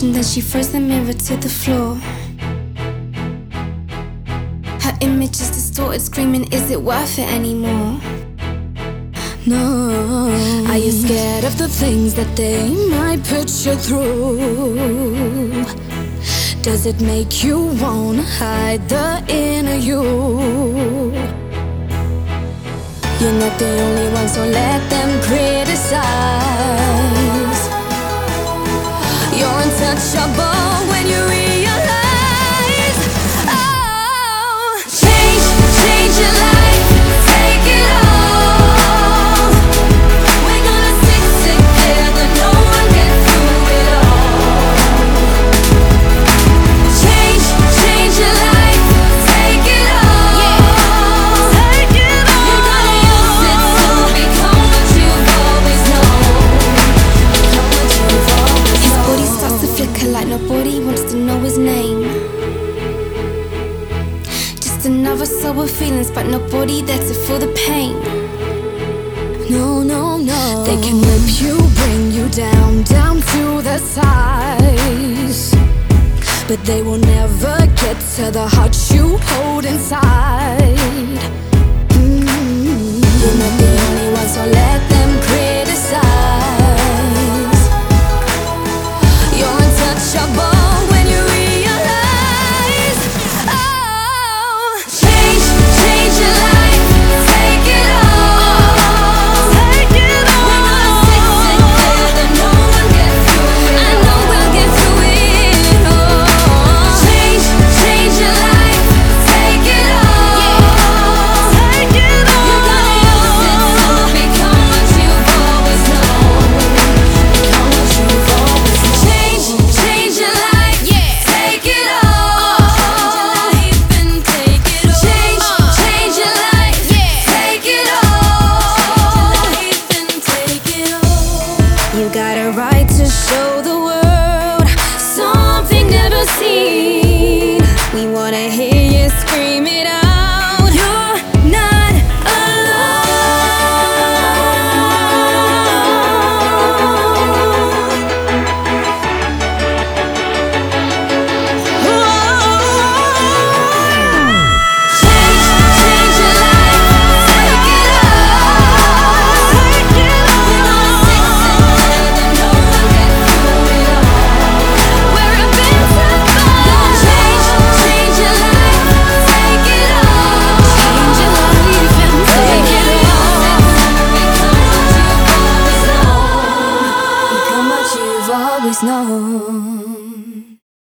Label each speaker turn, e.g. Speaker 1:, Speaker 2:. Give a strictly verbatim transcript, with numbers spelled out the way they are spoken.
Speaker 1: and then she throws the mirror to the floor. Her image is distorted, screaming, is it worth it anymore? No.
Speaker 2: Are you scared of the things that they might put you through? Does it make you wanna hide the inner you? You're not the only one, so let them criticize. You're untouchable when you realize, oh, change, change your life, take it all. We're gonna stick together, no one get through it all. Change, change your life, take it all. Yeah, take it all. You're gonna use it to become what you've always known. Become what you've always
Speaker 1: His
Speaker 2: known.
Speaker 1: body starts to flicker like nobody wants to know his name. Just another sour feelings, but nobody there to feel the pain.
Speaker 2: No, no, no. They can rip you, bring you down, down to the size, but they will never get to the heart you hold inside. Mm. You're not the only one, so let them criticize. You're untouchable when you realize, oh, change, change your life, take it all. Take it all. We're gonna stick together, no one get through it. I know we'll get through it all. Change, change your life, take it all. Take it all. You're gonna use it to become what you've always known. Become what you've always known. Change, change your life, yeah. Take it all. Change, change your life, yeah. Take it all. Take it all. You got a right to show the world something never seen. We wanna hear you scream it out. You're not alone. Change, change your life, take it all. Take it all. We're gonna stick together, no one get through it all. We're invincible. Change, change your life, take it all. Change your life and take it all. Become what you've always known. Become what you've always known.